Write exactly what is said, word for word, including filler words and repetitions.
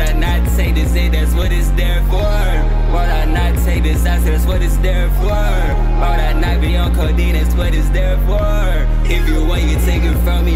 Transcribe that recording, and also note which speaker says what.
Speaker 1: I not take this, say that's what it's there for? Why would I not take this, I say that's what it's there for? Why would I not be on codeine, that's what it's there for? If you want, you can take it from me.